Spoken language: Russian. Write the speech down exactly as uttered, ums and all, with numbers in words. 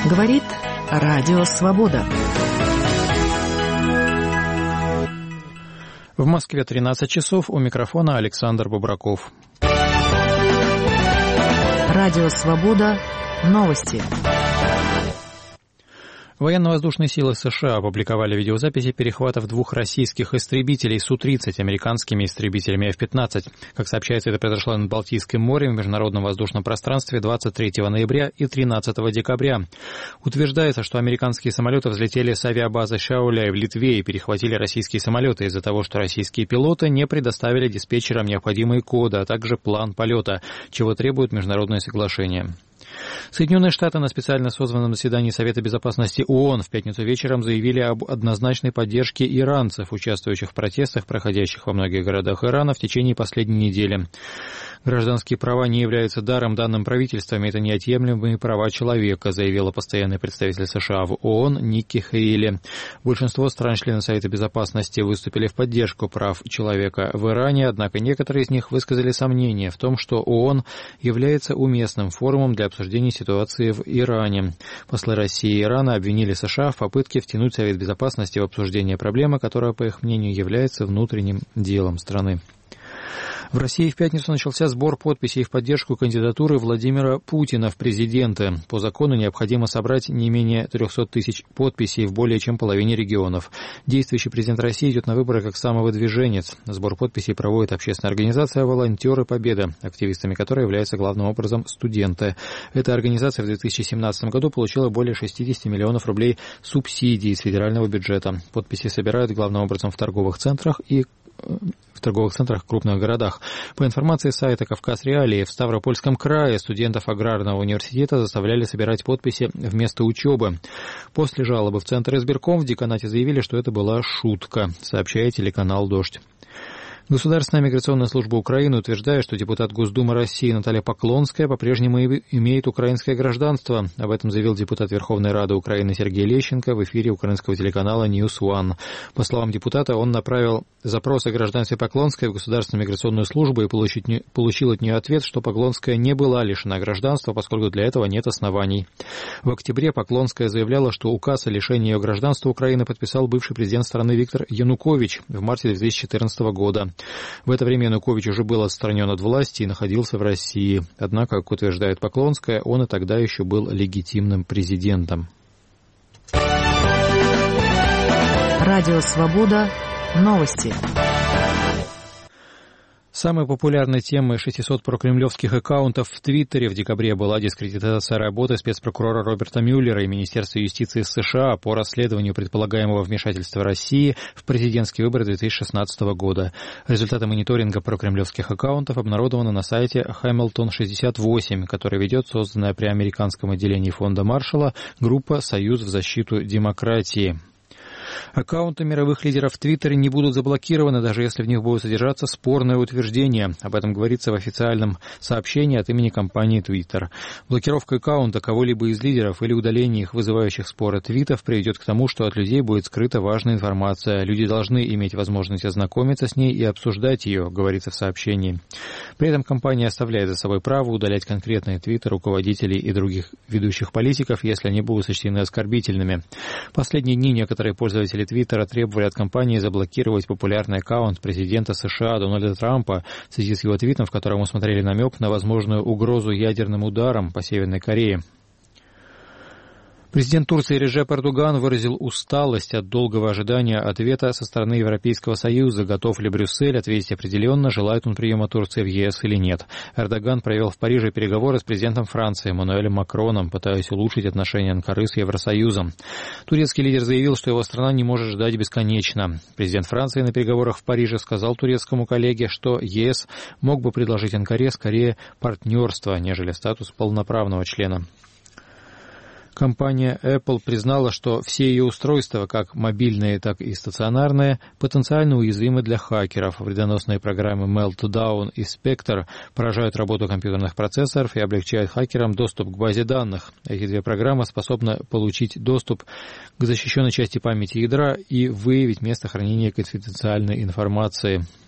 Говорит Радио Свобода. В Москве тринадцать часов, у микрофона Александр Бобраков. Радио Свобода. Новости. Военно-воздушные силы США опубликовали видеозаписи перехватов двух российских истребителей Су тридцать американскими истребителями эф пятнадцать. Как сообщается, это произошло над Балтийским морем в международном воздушном пространстве двадцать третьего ноября и тринадцатого декабря. Утверждается, что американские самолеты взлетели с авиабазы Шауляй в Литве и перехватили российские самолеты из-за того, что российские пилоты не предоставили диспетчерам необходимые коды, а также план полета, чего требует международное соглашение. Соединенные Штаты на специально созванном заседании Совета Безопасности ООН в пятницу вечером заявили об однозначной поддержке иранцев, участвующих в протестах, проходящих во многих городах Ирана в течение последней недели. Гражданские права не являются даром, данным правительствами, это неотъемлемые права человека, заявила постоянный представитель США в ООН Никки Хейли. Большинство стран-членов Совета Безопасности выступили в поддержку прав человека в Иране, однако некоторые из них высказали сомнения в том, что ООН является уместным форумом для обсуждения ситуации в Иране. Послы России и Ирана обвинили США в попытке втянуть Совет Безопасности в обсуждение проблемы, которая, по их мнению, является внутренним делом страны. В России в пятницу начался сбор подписей в поддержку кандидатуры Владимира Путина в президенты. По закону необходимо собрать не менее триста тысяч подписей в более чем половине регионов. Действующий президент России идет на выборы как самовыдвиженец. Сбор подписей проводит общественная организация «Волонтеры Победы», активистами которой являются главным образом студенты. Эта организация в две тысячи семнадцатом году получила более шестьдесят миллионов рублей субсидий из федерального бюджета. Подписи собирают главным образом в торговых центрах и в торговых центрах в крупных городах. По информации сайта «Кавказ Реалии», в Ставропольском крае студентов аграрного университета заставляли собирать подписи вместо учебы. После жалобы в Центр избирком в деканате заявили, что это была шутка, сообщает телеканал «Дождь». Государственная миграционная служба Украины утверждает, что депутат Госдумы России Наталья Поклонская по-прежнему имеет украинское гражданство. Об этом заявил депутат Верховной Рады Украины Сергей Лещенко в эфире украинского телеканала Ньюс One. По словам депутата, он направил запрос о гражданстве Поклонской в Государственную миграционную службу и получил от нее ответ, что Поклонская не была лишена гражданства, поскольку для этого нет оснований. В октябре Поклонская заявляла, что указ о лишении ее гражданства Украины подписал бывший президент страны Виктор Янукович в марте две тысячи четырнадцатого года. В это время Янукович уже был отстранен от власти и находился в России. Однако, как утверждает Поклонская, он и тогда еще был легитимным президентом. Радио Свобода. Новости. Самой популярной темой шестисот прокремлевских аккаунтов в Твиттере в декабре была дискредитация работы спецпрокурора Роберта Мюллера и Министерства юстиции США по расследованию предполагаемого вмешательства России в президентские выборы две тысячи шестнадцатого года. Результаты мониторинга прокремлевских аккаунтов обнародованы на сайте Hamilton шестьдесят восемь, который ведет созданная при американском отделении фонда Маршалла группа «Союз в защиту демократии». Аккаунты мировых лидеров в Твиттере не будут заблокированы, даже если в них будет содержаться спорное утверждение. Об этом говорится в официальном сообщении от имени компании Twitter. Блокировка аккаунта кого-либо из лидеров или удаление их вызывающих споры твитов приведет к тому, что от людей будет скрыта важная информация. Люди должны иметь возможность ознакомиться с ней и обсуждать ее, говорится в сообщении. При этом компания оставляет за собой право удалять конкретные твиты руководителей и других ведущих политиков, если они будут сочтены оскорбительными. Последние дни некоторые пользователи Твиттера требовали от компании заблокировать популярный аккаунт президента США Дональда Трампа в связи с его твитом, в котором усмотрели намек на возможную угрозу ядерным ударом по Северной Корее. Президент Турции Реджеп Эрдоган выразил усталость от долгого ожидания ответа со стороны Европейского Союза. Готов ли Брюссель ответить определенно, желает он приема Турции в ЕС или нет. Эрдоган провел в Париже переговоры с президентом Франции Эммануэлем Макроном, пытаясь улучшить отношения Анкары с Евросоюзом. Турецкий лидер заявил, что его страна не может ждать бесконечно. Президент Франции на переговорах в Париже сказал турецкому коллеге, что ЕС мог бы предложить Анкаре скорее партнерство, нежели статус полноправного члена. Компания Apple признала, что все ее устройства, как мобильные, так и стационарные, потенциально уязвимы для хакеров. Вредоносные программы Meltdown и Spectre поражают работу компьютерных процессоров и облегчают хакерам доступ к базе данных. Эти две программы способны получить доступ к защищенной части памяти ядра и выявить место хранения конфиденциальной информации.